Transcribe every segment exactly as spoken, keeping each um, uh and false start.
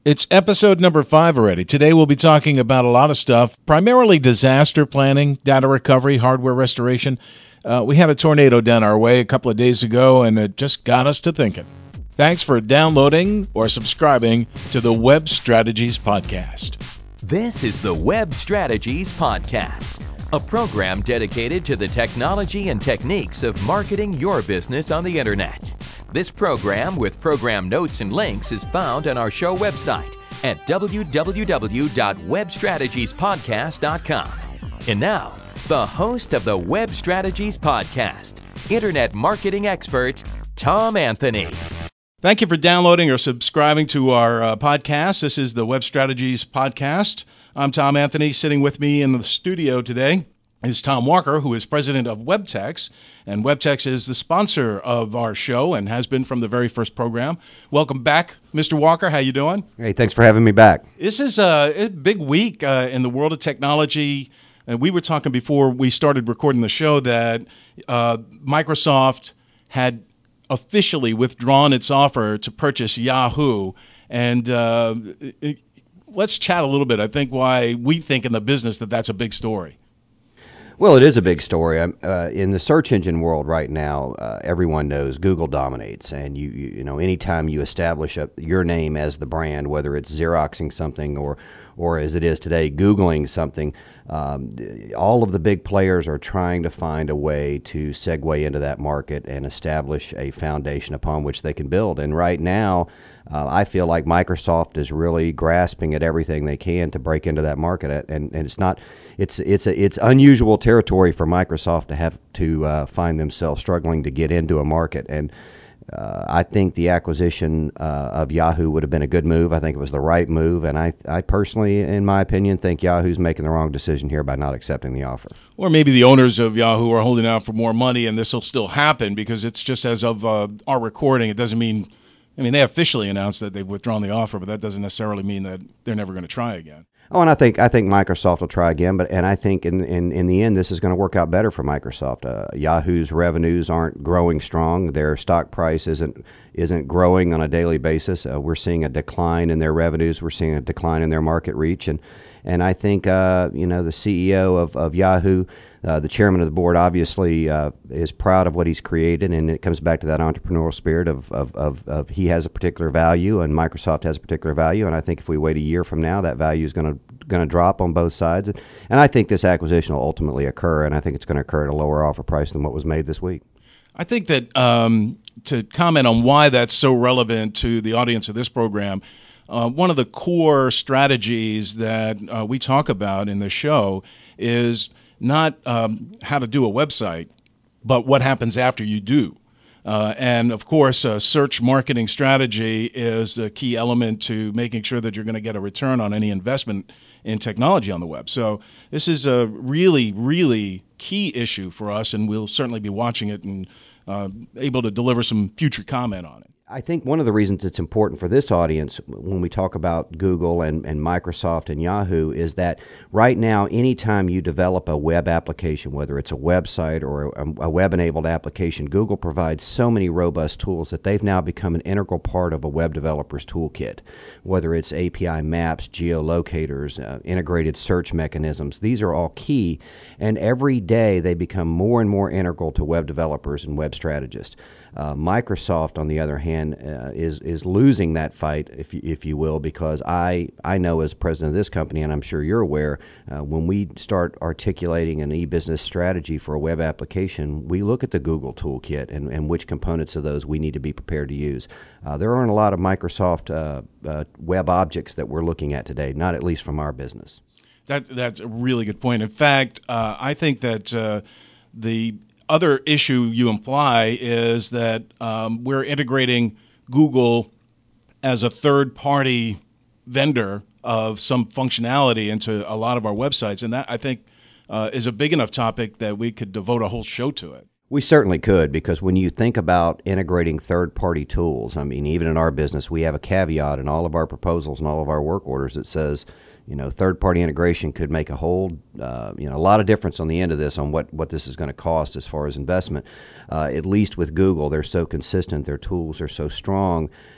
It's episode number five already. Today we'll be talking about a lot of stuff, primarily disaster planning, data recovery, hardware restoration. Uh, we had a tornado down our way a couple of days ago, and it just got us to thinking. Thanks for downloading or subscribing to the Web Strategies Podcast. This is the Web Strategies Podcast, a program dedicated to the technology and techniques of marketing your business on the internet. This program, with program notes and links, is found on our show website at w w w dot web strategies podcast dot com. And now, the host of the Web Strategies Podcast, Internet marketing expert, Tom Anthony. Thank you for downloading or subscribing to our uh, podcast. This is the Web Strategies Podcast. I'm Tom Anthony. Sitting with me in the studio today is Tom Walker, who is president of WebTex. And WebTex is the sponsor of our show and has been from the very first program. Welcome back, Mister Walker. How you doing? Hey, thanks for having me back. This is a, a big week uh, in the world of technology. And we were talking before we started recording the show that uh, Microsoft had officially withdrawn its offer to purchase Yahoo. And uh, it, let's chat a little bit, I think, why we think in the business that that's a big story. Well, it is a big story. Uh, in the search engine world right now, uh, everyone knows Google dominates, and you you, you know anytime you establish a, your name as the brand, whether it's Xeroxing something or or as it is today, Googling something, um, all of the big players are trying to find a way to segue into that market and establish a foundation upon which they can build. And right now, uh, I feel like Microsoft is really grasping at everything they can to break into that market. And, and it's not, it's it's a, it's unusual territory for Microsoft to have to uh, find themselves struggling to get into a market. And Uh, I think the acquisition uh, of Yahoo would have been a good move. I think it was the right move, and I, I personally, in my opinion, think Yahoo's making the wrong decision here by not accepting the offer. Or maybe the owners of Yahoo are holding out for more money, and this will still happen because it's just as of uh, our recording. It doesn't mean, I mean, they officially announced that they've withdrawn the offer, but that doesn't necessarily mean that they're never going to try again. Oh, and I think I think Microsoft will try again, but and I think in in, in the end this is going to work out better for Microsoft. Uh, Yahoo's revenues aren't growing strong; their stock price isn't isn't growing on a daily basis. Uh, we're seeing a decline in their revenues. We're seeing a decline in their market reach, and and I think uh, you know the C E O of of Yahoo. Uh, the chairman of the board obviously uh, is proud of what he's created, and it comes back to that entrepreneurial spirit of, of, of, of he has a particular value and Microsoft has a particular value, and I think if we wait a year from now, that value is going to going to drop on both sides. And I think this acquisition will ultimately occur, and I think it's going to occur at a lower offer price than what was made this week. I think that um, to comment on why that's so relevant to the audience of this program, uh, one of the core strategies that uh, we talk about in the show is not um, how to do a website, but what happens after you do. Uh, and, of course, uh, search marketing strategy is a key element to making sure that you're going to get a return on any investment in technology on the web. So this is a really, really key issue for us, and we'll certainly be watching it and uh, able to deliver some future comment on it. I think one of the reasons it's important for this audience when we talk about Google and, and Microsoft and Yahoo is that right now, anytime you develop a web application, whether it's a website or a, a web-enabled application, Google provides so many robust tools that they've now become an integral part of a web developer's toolkit, whether it's A P I maps, geolocators, uh, integrated search mechanisms. These are all key, and every day they become more and more integral to web developers and web strategists. Uh, Microsoft, on the other hand, uh, is is losing that fight, if you, if you will, because I I know as president of this company, and I'm sure you're aware, uh, when we start articulating an e-business strategy for a web application, we look at the Google toolkit and, and which components of those we need to be prepared to use. Uh, there aren't a lot of Microsoft uh, uh, web objects that we're looking at today, not at least from our business. That that's a really good point. In fact, uh, I think that uh, the other issue you imply is that um, we're integrating Google as a third-party vendor of some functionality into a lot of our websites, and that, I think, uh, is a big enough topic that we could devote a whole show to it. We certainly could, because when you think about integrating third-party tools, I mean, even in our business, we have a caveat in all of our proposals and all of our work orders that says, you know, third-party integration could make a whole, uh, you know, a lot of difference on the end of this on what, what this is going to cost as far as investment. Uh, at least with Google, they're so consistent, their tools are so strong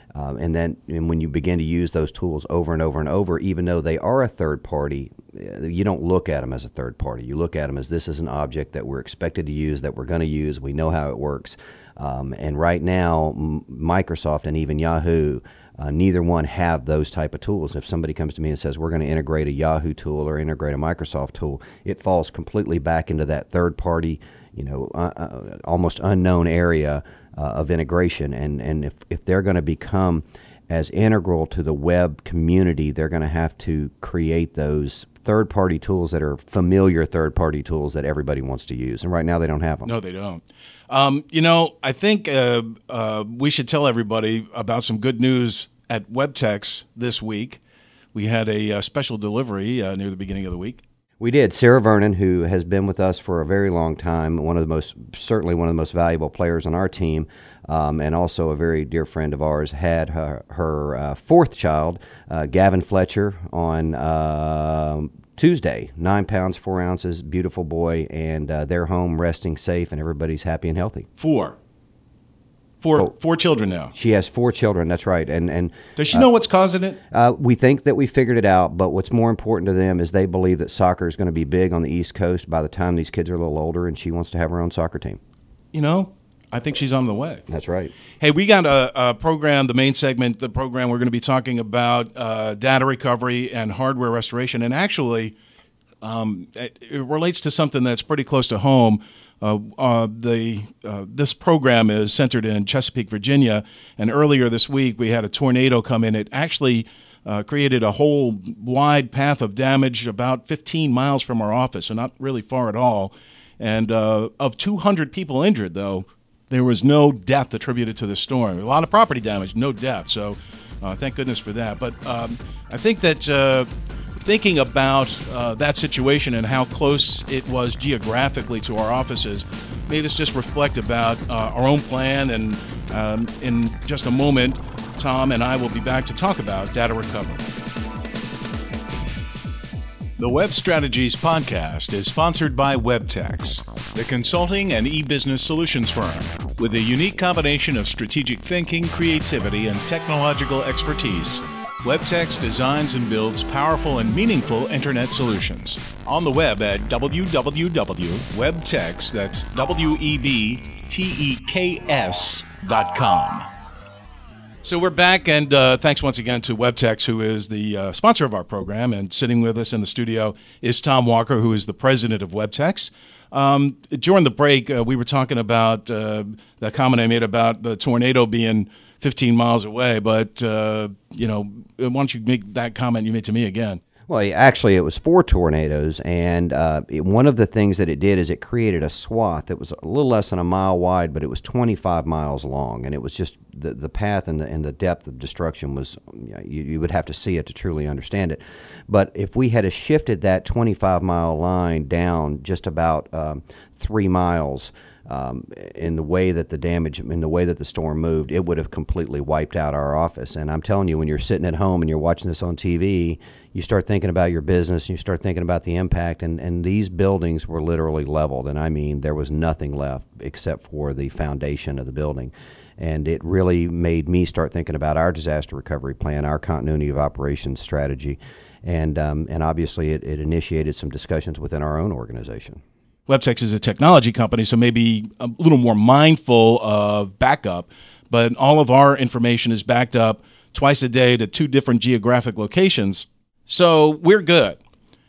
Um, and then and when you begin to use those tools over and over and over, even though they are a third party, you don't look at them as a third party. You look at them as this is an object that we're expected to use, that we're going to use. We know how it works. Um, and right now, M- Microsoft and even Yahoo, uh, neither one have those type of tools. If somebody comes to me and says we're going to integrate a Yahoo tool or integrate a Microsoft tool, it falls completely back into that third party, you know, uh, uh, almost unknown area uh, of integration. And, and if, if they're going to become as integral to the web community, they're going to have to create those third-party tools that are familiar third-party tools that everybody wants to use. And right now they don't have them. No, they don't. Um, you know, I think uh, uh, we should tell everybody about some good news at WebTex this week. We had a uh, special delivery uh, near the beginning of the week. We did. Sarah Vernon, who has been with us for a very long time, one of the most, certainly one of the most valuable players on our team, um, and also a very dear friend of ours, had her, her uh, fourth child, uh, Gavin Fletcher, on uh, Tuesday. Nine pounds, four ounces, beautiful boy, and uh, they're home resting safe, and everybody's happy and healthy. Four. Four, Oh. four children now. She has four children, that's right. And and Does she know what's causing it? Uh, we think that we figured it out, but what's more important to them is they believe that soccer is going to be big on the East Coast by the time these kids are a little older, and she wants to have her own soccer team. You know, I think she's on the way. That's right. Hey, we got a, a program, the main segment, the program we're going to be talking about uh, data recovery and hardware restoration. And actually, um, it, it relates to something that's pretty close to home. Uh, uh, the uh, this program is centered in Chesapeake, Virginia, and earlier this week we had a tornado come in. It actually uh, created a whole wide path of damage about fifteen miles from our office, so not really far at all. And uh, of two hundred people injured, though, there was no death attributed to the storm. A lot of property damage, no death, so uh, thank goodness for that. But um, I think that uh, thinking about uh, that situation and how close it was geographically to our offices made us just reflect about uh, our own plan. And um, in just a moment, Tom and I will be back to talk about data recovery. The Web Strategies podcast is sponsored by WebTex, the consulting and e-business solutions firm. With a unique combination of strategic thinking, creativity, and technological expertise, WebTex designs and builds powerful and meaningful internet solutions. On the web at w w w dot webtex, that's W E B T E K S dot com. So we're back, and uh, thanks once again to WebTex, who is the uh, sponsor of our program. And sitting with us in the studio is Tom Walker, who is the president of WebTex. Um, during the break, uh, we were talking about uh, the comment I made about the tornado being fifteen miles away, but, uh, you know, why don't you make that comment you made to me again? Well, actually, it was four tornadoes, and uh, it, one of the things that it did is it created a swath that was a little less than a mile wide, but it was twenty-five miles long, and it was just the, the path and the, and the depth of destruction was, you know, you, you would have to see it to truly understand it. But if we had shifted that twenty-five mile line down just about um, three miles, Um, in the way that the damage, in the way that the storm moved, it would have completely wiped out our office. And I'm telling you, when you're sitting at home and you're watching this on T V, you start thinking about your business, and you start thinking about the impact. And, and these buildings were literally leveled. And I mean, there was nothing left except for the foundation of the building. And it really made me start thinking about our disaster recovery plan, our continuity of operations strategy. And, um, and obviously, it, it initiated some discussions within our own organization. WebTex is a technology company, so maybe a little more mindful of backup, but all of our information is backed up twice a day to two different geographic locations, so we're good.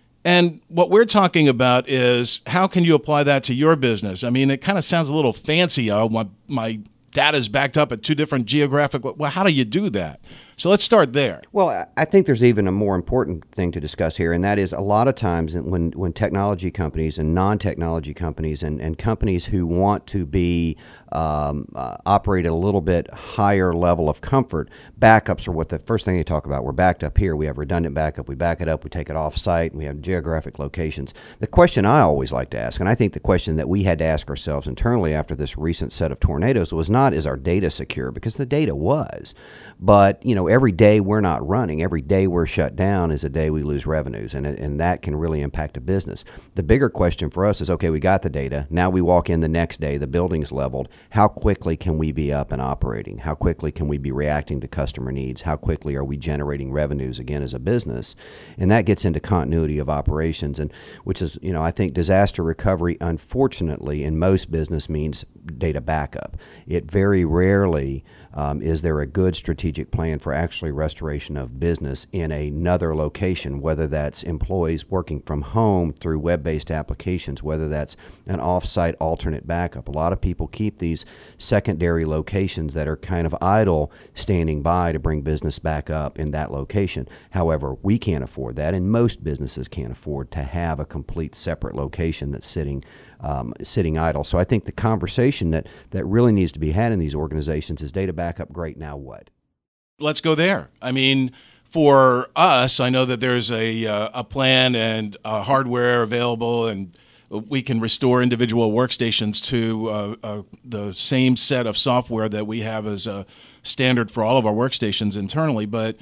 And what we're talking about is how can you apply that to your business? I mean, it kind of sounds a little fancy. Oh, my, my data is backed up at two different geographic. Well, how do you do that? So let's start there. Well, I think there's even a more important thing to discuss here, and that is a lot of times when, when technology companies and non-technology companies and, and companies who want to be um, uh, operate at a little bit higher level of comfort, backups are what the first thing they talk about. We're backed up here. We have redundant backup. We back it up. We take it off-site. We have geographic locations. The question I always like to ask, and I think the question that we had to ask ourselves internally after this recent set of tornadoes was not, is our data secure? Because the data was. But, you know, every day we're not running, every day we're shut down is a day we lose revenues, and and that can really impact a business. The bigger question for us is, okay, we got the data. Now we walk in the next day, the building's leveled. How quickly can we be up and operating? How quickly can we be reacting to customer needs? How quickly are we generating revenues again as a business? And that gets into continuity of operations, and which is, you know, I think disaster recovery, unfortunately, in most business means data backup. It very rarely Um, is there a good strategic plan for actually restoration of business in another location, whether that's employees working from home through web-based applications, whether that's an off-site alternate backup. A lot of people keep these secondary locations that are kind of idle, standing by to bring business back up in that location. However, we can't afford that, and most businesses can't afford to have a complete separate location that's sitting Um, sitting idle. So I think the conversation that, that really needs to be had in these organizations is data backup, great, now what? Let's go there. I mean, for us, I know that there's a, uh, a plan and uh, hardware available, and we can restore individual workstations to uh, uh, the same set of software that we have as a standard for all of our workstations internally. But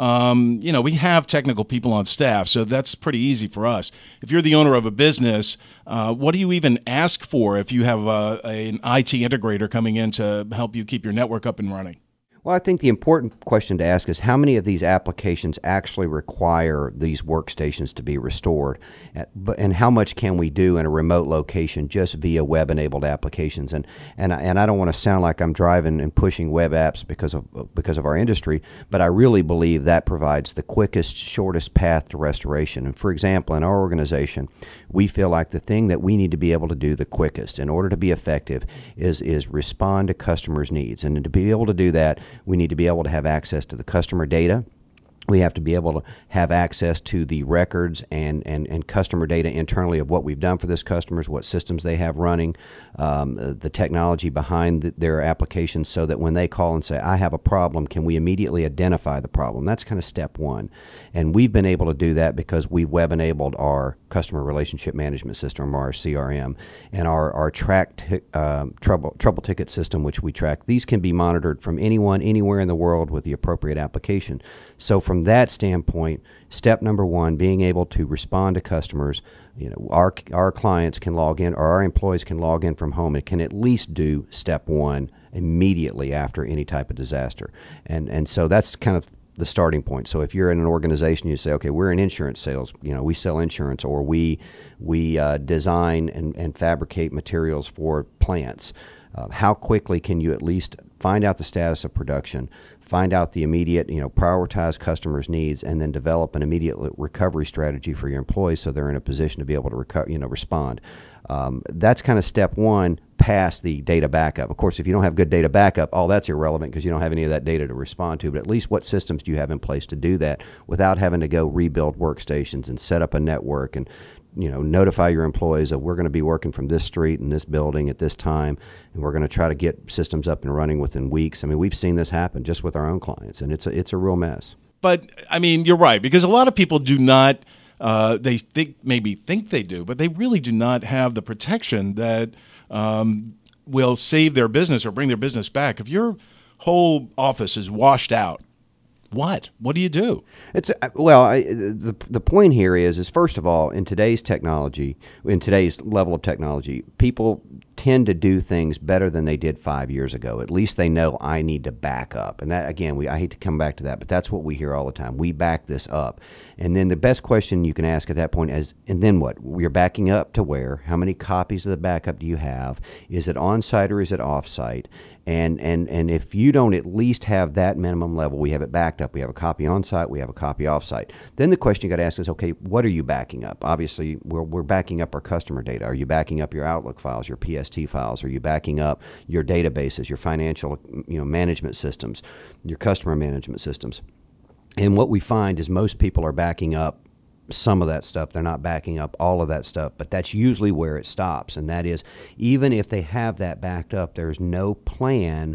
Um, you know, we have technical people on staff, so that's pretty easy for us. If you're the owner of a business, uh, what do you even ask for if you have a, a, an I T integrator coming in to help you keep your network up and running? Well, I think the important question to ask is how many of these applications actually require these workstations to be restored, and how much can we do in a remote location just via web-enabled applications? And and I, and I don't want to sound like I'm driving and pushing web apps because of because of our industry, but I really believe that provides the quickest, shortest path to restoration. And for example, in our organization, we feel like the thing that we need to be able to do the quickest in order to be effective is is respond to customers' needs, and to be able to do that, we need to be able to have access to the customer data. We have to be able to have access to the records and, and, and customer data internally of what we've done for this customers, what systems they have running, um, the technology behind the, their applications, so that when they call and say, I have a problem, can we immediately identify the problem? That's kind of step one. And we've been able to do that because we've web-enabled our customer relationship management system, our C R M, and our, our track t- uh, trouble, trouble ticket system, which we track. These can be monitored from anyone, anywhere in the world with the appropriate application. So from that standpoint, step number one, being able to respond to customers, you know, our our clients can log in, or our employees can log in from home, and can at least do step one immediately after any type of disaster. And and so that's kind of the starting point. So if you're in an organization, you say, okay, we're in insurance sales, you know, we sell insurance, or we we uh, design and, and fabricate materials for plants. Uh, how quickly can you at least find out the status of production, find out the immediate, you know, prioritize customers' needs, and then develop an immediate recovery strategy for your employees so they're in a position to be able to reco- you know, respond. Um, that's kind of step one past the data backup. Of course, if you don't have good data backup, all that's irrelevant because you don't have any of that data to respond to. But at least what systems do you have in place to do that without having to go rebuild workstations and set up a network and, you know, notify your employees that we're going to be working from this street and this building at this time, and we're going to try to get systems up and running within weeks. I mean, we've seen this happen just with our own clients, and it's a, it's a real mess. But, I mean, you're right, because a lot of people do not, uh, they think maybe think they do, but they really do not have the protection that um, will save their business or bring their business back. If your whole office is washed out, What? What do you do? It's well, I, the the point here is is first of all, in today's technology, in today's level of technology, people tend to do things better than they did five years ago. At least they know I need to back up, and that again, we I hate to come back to that, but that's what we hear all the time. We back this up, and then the best question you can ask at that point is, and then what? We're backing up to where? How many copies of the backup do you have? Is it on site or is it off site? And, and and if you don't at least have that minimum level, we have it backed up. We have a copy on site. We have a copy off site. Then the question you got to ask is, okay, what are you backing up? Obviously, we're we're backing up our customer data. Are you backing up your Outlook files, your P S T files? Are you backing up your databases, your financial you know management systems, your customer management systems? And what we find is most people are backing up some of that stuff. They're not backing up all of that stuff, but that's usually where it stops. And that is, even if they have that backed up, there's no plan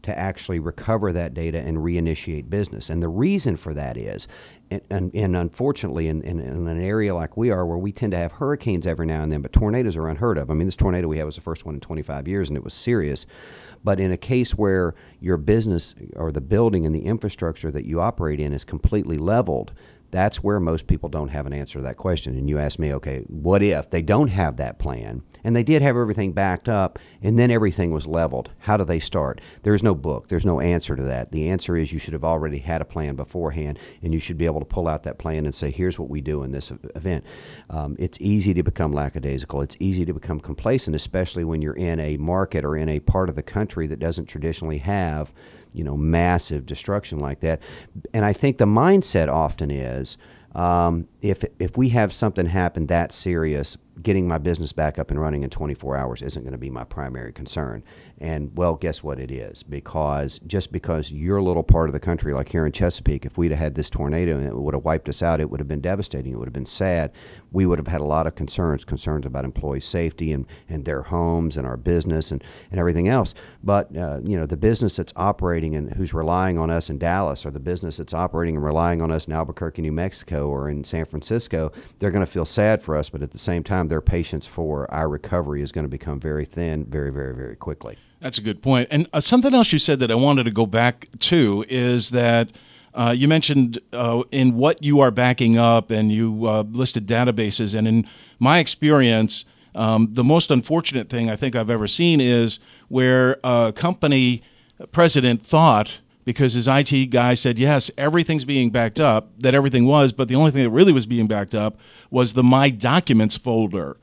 to actually recover that data and reinitiate business. And the reason for that is, and, and, and unfortunately, in, in, in an area like we are, where we tend to have hurricanes every now and then, but tornadoes are unheard of. I mean, this tornado we had was the first one in twenty-five years, and it was serious. But in a case where your business or the building and the infrastructure that you operate in is completely leveled, that's where most people don't have an answer to that question. And you ask me, okay, what if they don't have that plan and they did have everything backed up and then everything was leveled? How do they start? There's no book. There's no answer to that. The answer is you should have already had a plan beforehand, and you should be able to pull out that plan and say, here's what we do in this event. Um, it's easy to become lackadaisical. It's easy to become complacent, especially when you're in a market or in a part of the country that doesn't traditionally have you know, massive destruction like that. And I think the mindset often is, um, if if we have something happen that serious, getting my business back up and running in twenty-four hours isn't going to be my primary concern. And, well, guess what it is? Because just because your little part of the country, like here in Chesapeake, if we'd have had this tornado and it would have wiped us out, it would have been devastating. It would have been sad. We would have had a lot of concerns, concerns about employee safety and, and their homes and our business and, and everything else. But, uh, you know, the business that's operating and who's relying on us in Dallas, or the business that's operating and relying on us in Albuquerque, New Mexico, or in San Francisco, they're going to feel sad for us, but at the same time, their patience for our recovery is going to become very thin very, very, very quickly. That's a good point. And uh, something else you said that I wanted to go back to is that uh, you mentioned uh, in what you are backing up, and you uh, listed databases. And in my experience, um, the most unfortunate thing I think I've ever seen is where a company president thought, because his I T guy said, yes, everything's being backed up, that everything was, but the only thing that really was being backed up was the My Documents folder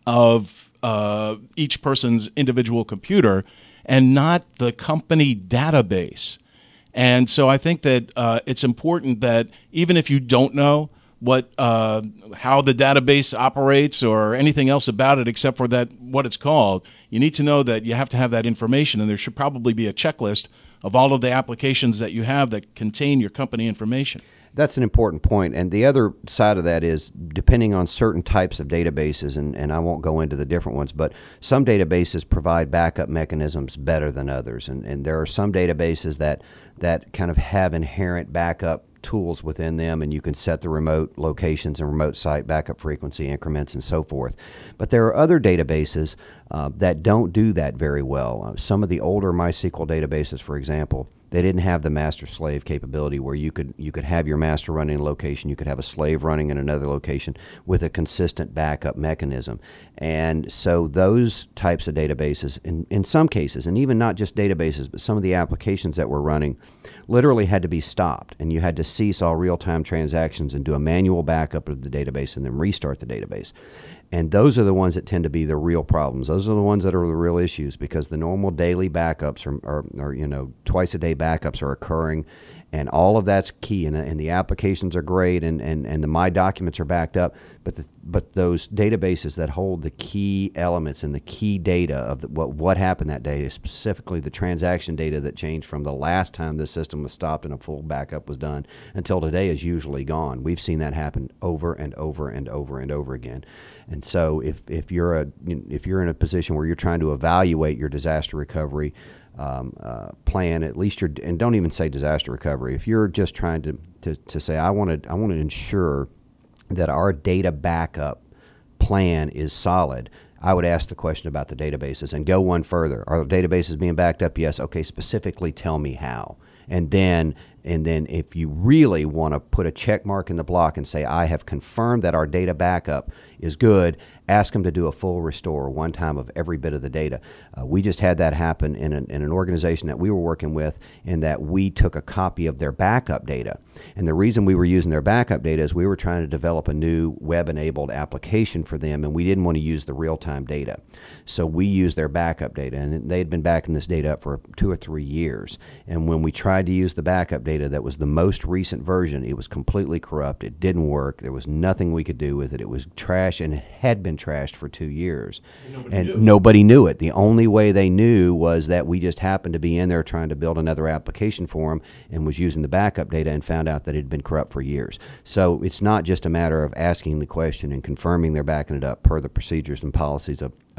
of uh, each person's individual computer, and not the company database. And so I think that uh, it's important that even if you don't know what uh, how the database operates or anything else about it except for that what it's called, you need to know that you have to have that information, and there should probably be a checklist of all of the applications that you have that contain your company information. That's an important point. And the other side of that is, depending on certain types of databases, and, and I won't go into the different ones, but some databases provide backup mechanisms better than others. And, and there are some databases that, that kind of have inherent backup tools within them, and you can set the remote locations and remote site backup frequency increments and so forth. But there are other databases uh, that don't do that very well. Uh, some of the older MySQL databases, for example, they didn't have the master-slave capability where you could you could have your master running in a location, you could have a slave running in another location with a consistent backup mechanism. And so those types of databases, in, in some cases, and even not just databases, but some of the applications that were running, literally had to be stopped, and you had to cease all real-time transactions and do a manual backup of the database and then restart the database. And those are the ones that tend to be the real problems. Those are the ones that are the real issues, because the normal daily backups are, are, are you know, twice-a-day backups are occurring, and all of that's key, and, and the applications are great, and, and, and the My Documents are backed up, but the, but those databases that hold the key elements and the key data of the, what what happened that day, specifically the transaction data that changed from the last time the system was stopped and a full backup was done until today, is usually gone. We've seen that happen over and over and over and over again. And so if, if you're a if you're in a position where you're trying to evaluate your disaster recovery um, uh, plan, at least you're, and don't even say disaster recovery, if you're just trying to, to, to say, I want to I want to ensure that our data backup plan is solid, I would ask the question about the databases and go one further. Are the databases being backed up? Yes. Okay, specifically tell me how. And then and then if you really want to put a check mark in the block and say, I have confirmed that our data backup is good, ask them to do a full restore one time of every bit of the data. Uh, we just had that happen in an, in an organization that we were working with, in that we took a copy of their backup data. And the reason we were using their backup data is we were trying to develop a new web-enabled application for them, and we didn't want to use the real-time data. So we used their backup data, and they had been backing this data up for two or three years. And when we tried to use the backup data that was the most recent version, it was completely corrupt. It didn't work. There was nothing we could do with it. It was trash, and it had been trashed for two years. And nobody, and knew. nobody knew it. The only way they knew was that we just happened to be in there trying to build another application for them and was using the backup data and found out that it had been corrupt for years. So it's not just a matter of asking the question and confirming they're backing it up per the procedures and policies of,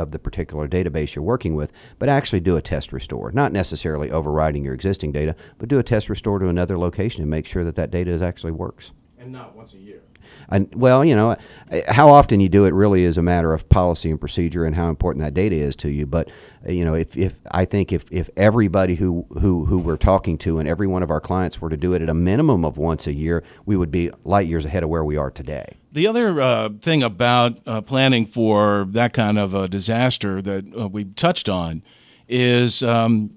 of the particular database you're working with, but actually do a test restore. Not necessarily overriding your existing data, but do a test restore to another location and make sure that that data is actually works. And not once a year. And, well, you know, how often you do it really is a matter of policy and procedure and how important that data is to you. But, you know, if, if I think if, if everybody who, who, who we're talking to and every one of our clients were to do it at a minimum of once a year, we would be light years ahead of where we are today. The other uh, thing about uh, planning for that kind of a disaster that uh, we touched on is um,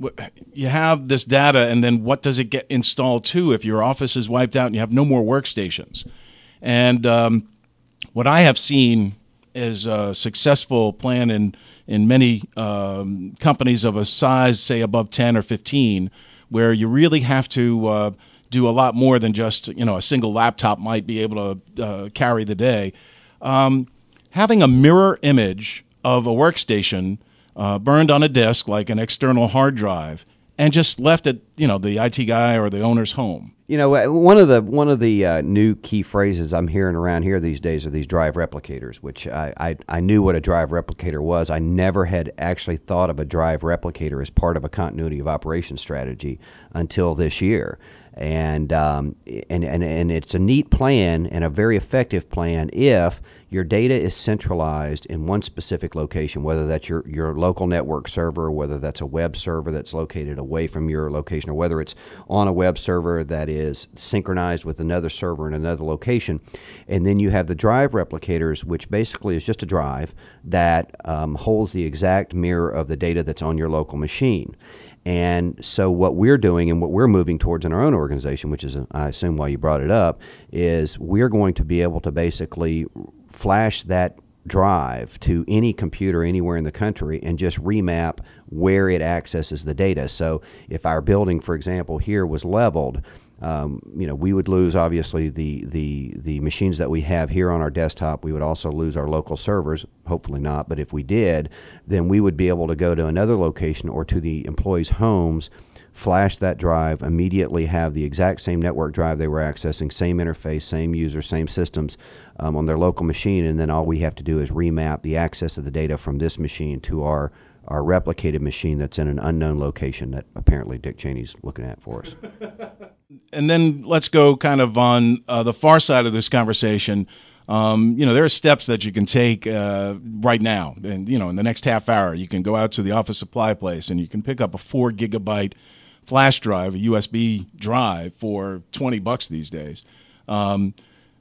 you have this data, and then what does it get installed to if your office is wiped out and you have no more workstations? And um, what I have seen is a successful plan in, in many um, companies of a size, say, above ten or fifteen, where you really have to uh, do a lot more than just, you know, a single laptop might be able to uh, carry the day. Um, having a mirror image of a workstation uh, burned on a disk like an external hard drive and just left at, you know, the I T guy or the owner's home. You know, one of the one of the uh, new key phrases I'm hearing around here these days are these drive replicators, which I, I, I knew what a drive replicator was. I never had actually thought of a drive replicator as part of a continuity of operations strategy until this year. And, um, and and and it's a neat plan and a very effective plan if your data is centralized in one specific location, whether that's your, your local network server, whether that's a web server that's located away from your location, or whether it's on a web server that is synchronized with another server in another location. And then you have the drive replicators, which basically is just a drive that um, holds the exact mirror of the data that's on your local machine. And so what we're doing and what we're moving towards in our own organization, which is, I assume why you brought it up, is we're going to be able to basically flash that drive to any computer anywhere in the country and just remap where it accesses the data. So if our building, for example, here was leveled, Um, you know, we would lose obviously the, the the machines that we have here on our desktop. We would also lose our local servers, hopefully not, but if we did, then we would be able to go to another location or to the employees' homes, flash that drive, immediately have the exact same network drive they were accessing, same interface, same user, same systems um, on their local machine, and then all we have to do is remap the access of the data from this machine to our our replicated machine that's in an unknown location that apparently Dick Cheney's looking at for us. And then let's go kind of on uh, the far side of this conversation. Um, you know, there are steps that you can take uh, right now. And, you know, in the next half hour, you can go out to the office supply place and you can pick up a four gigabyte flash drive, a U S B drive, for twenty bucks these days. Um,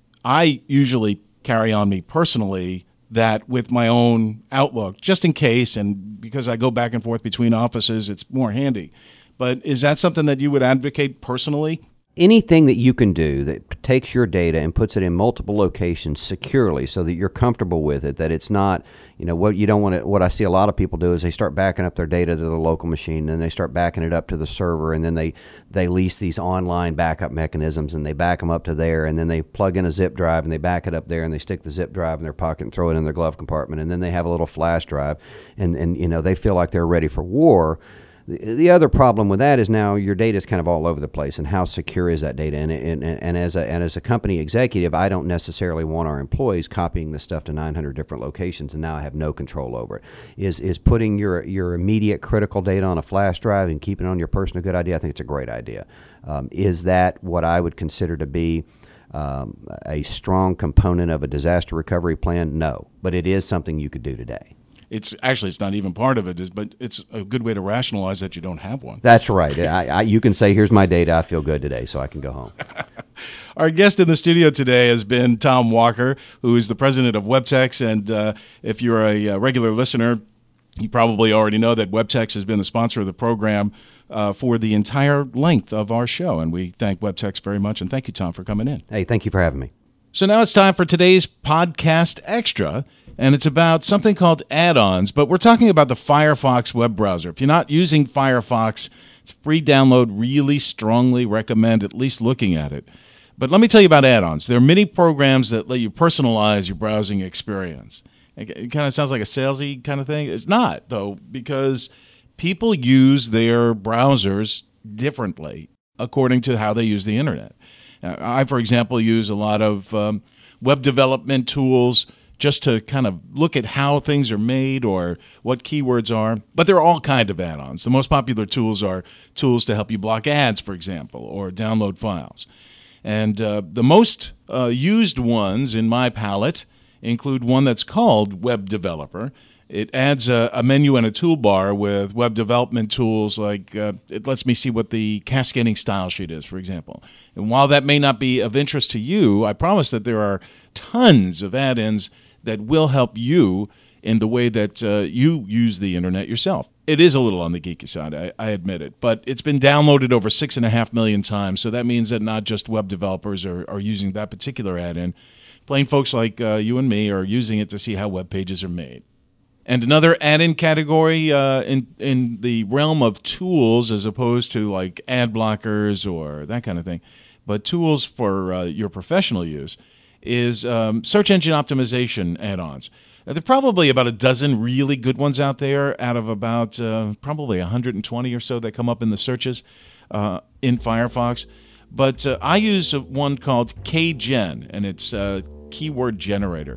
I usually carry on me personally that with my own Outlook, just in case, and because I go back and forth between offices, it's more handy. But is that something that you would advocate personally? Anything that you can do that takes your data and puts it in multiple locations securely so that you're comfortable with it, that it's not, you know, what you don't want to, what I see a lot of people do is they start backing up their data to the local machine, and they start backing it up to the server, and then they, they lease these online backup mechanisms, and they back them up to there, and then they plug in a zip drive, and they back it up there, and they stick the zip drive in their pocket and throw it in their glove compartment, and then they have a little flash drive, and, and you know, they feel like they're ready for war. The other problem with that is now your data is kind of all over the place, and how secure is that data? And, and, and, as a, and as a company executive, I don't necessarily want our employees copying the stuff to nine hundred different locations, and now I have no control over it. Is is putting your your immediate critical data on a flash drive and keeping it on your person a good idea? I think it's a great idea. Um, is that what I would consider to be um, a strong component of a disaster recovery plan? No, but it is something you could do today. It's actually, it's not even part of it, but it's a good way to rationalize that you don't have one. That's right. I, I, you can say, here's my data. I feel good today, so I can go home. Our guest in the studio today has been Tom Walker, who is the president of Webtex. And uh, if you're a, a regular listener, you probably already know that Webtex has been the sponsor of the program uh, for the entire length of our show. And we thank Webtex very much. And thank you, Tom, for coming in. Hey, thank you for having me. So now it's time for today's Podcast Extra. And it's about something called add-ons, but we're talking about the Firefox web browser. If you're not using Firefox, it's free download. Really strongly recommend at least looking at it. But let me tell you about add-ons. There are many programs that let you personalize your browsing experience. It kind of sounds like a salesy kind of thing. It's not, though, because people use their browsers differently according to how they use the internet. Now, I, for example, use a lot of um, web development tools just to kind of look at how things are made or what keywords are. But there are all kinds of add-ons. The most popular tools are tools to help you block ads, for example, or download files. And uh, the most uh, used ones in my palette include one that's called Web Developer. It adds a, a menu and a toolbar with web development tools like uh, it lets me see what the cascading style sheet is, for example. And while that may not be of interest to you, I promise that there are tons of add-ins that will help you in the way that uh, you use the internet yourself. It is a little on the geeky side, I, I admit it, but it's been downloaded over six and a half million times, so that means that not just web developers are, are using that particular add-in. Plain folks like uh, you and me are using it to see how web pages are made. And another add-in category uh, in in the realm of tools, as opposed to like ad blockers or that kind of thing, but tools for uh, your professional use, is um, search engine optimization add-ons. Now, there are probably about a dozen really good ones out there out of about uh, probably one hundred twenty or so that come up in the searches uh, in Firefox. But uh, I use one called K-Gen, and it's a keyword generator.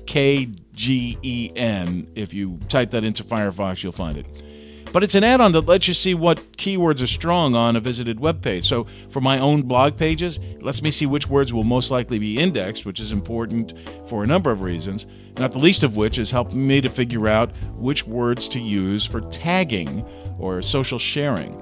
K G E N. If you type that into Firefox, you'll find it. But it's an add-on that lets you see what keywords are strong on a visited web page. So for my own blog pages, it lets me see which words will most likely be indexed, which is important for a number of reasons, not the least of which is helping me to figure out which words to use for tagging or social sharing.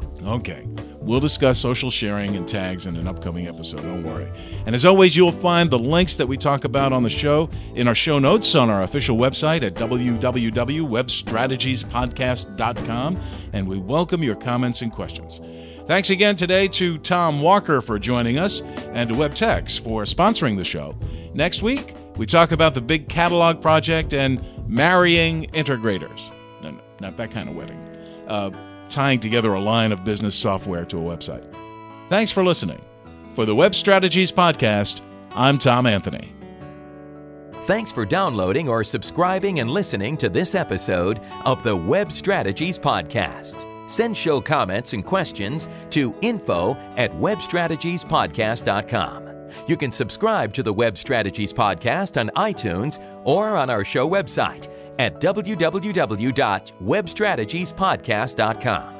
Okay. We'll discuss social sharing and tags in an upcoming episode, don't worry. And as always, you'll find the links that we talk about on the show in our show notes on our official website at w w w dot web strategies podcast dot com, and we welcome your comments and questions. Thanks again today to Tom Walker for joining us and to WebTex for sponsoring the show. Next week, we talk about the big catalog project and marrying integrators. No, not that kind of wedding. Uh, tying together a line of business software to a website. Thanks for listening. For the Web Strategies Podcast, I'm Tom Anthony. Thanks for downloading or subscribing and listening to this episode of the Web Strategies Podcast. Send show comments and questions to info at web strategies podcast dot com. You can subscribe to the Web Strategies Podcast on iTunes or on our show website at w w w dot web strategies podcast dot com.